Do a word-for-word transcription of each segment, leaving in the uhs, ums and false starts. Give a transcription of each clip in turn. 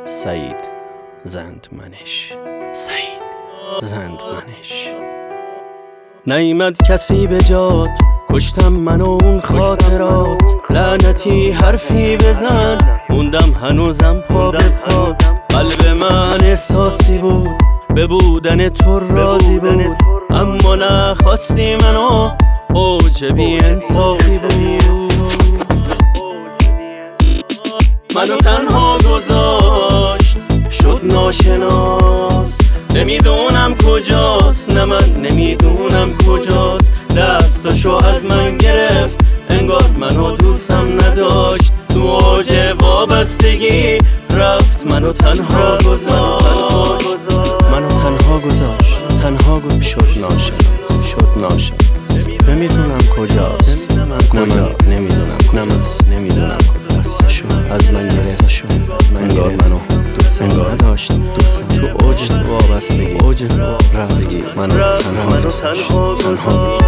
سعید زندمنش سعید زندمنش. نیامد کسی به جات، کشتم من و اون خاطرات. لعنتی حرفی بزن، موندم هنوزم پا به پات. قلب من احساسی بود، به بودن تو راضی بود، اما نخواستی منو، اوج بی انصافی بود. منو تنها گذاشت، شد ناشناس. نمیدونم کجاست، نه من نمیدونم کجاست. دستاشو از من گرفت، انگار منو دوستم نداشت. تو اوج وابستگی رفت، منو تنها گذاشت. منو تنها گذاشت، تنها گذاشت. شد ناشناس، شد ناشناس. نمیدونم کجاست، نه من نمیدونم کجاست. نمیدونم دستاشو از من گرفت، انگار منو دوست نداشت. تو اوج وابستگی رفتی، منو تنها گذاشت. تنها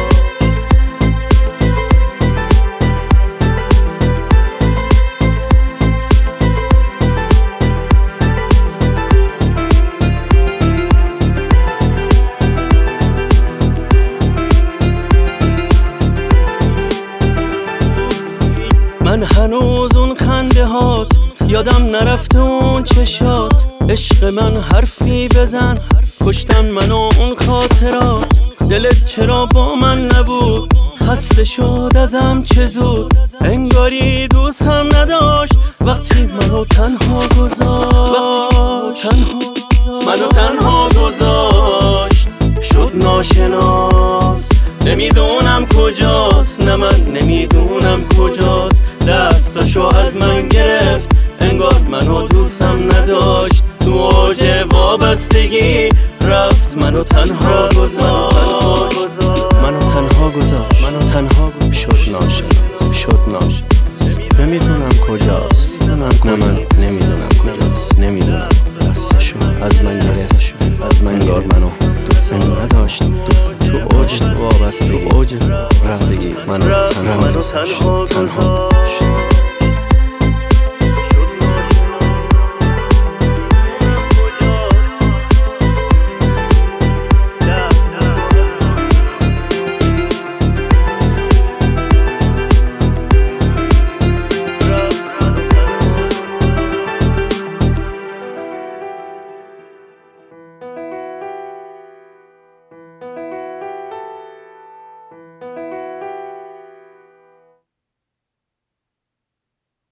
من هنوز اون خنده هات یادم نرفته، اون چشات. عشق من حرفی بزن، کشتن من و اون خاطرات. دلت چرا با من نبود، خسته شد ازم چه زود. انگاری دوستم نداشت وقتی منو تنها گذاشت. منو تنها گذاشت، شد ناشناس. نمیدونم کجاست، نه من نمیدونم کجاست. دستاشو از من گرفت، انگار منو دوستم نداشت. تو اوج وابستگی رفت، منو تنها گذاشت. منو تنها گذاشت، منو تنها گذاشت. شد ناشناس، شد ناشناس. نمیدونم کجاست، نه من نمیدونم کجاست. نمیدونم دستاشو از من گرفت، انگار منو دوستم نداشت. تو اوج وابستگی رفت، منو تنها گذاشت. تنها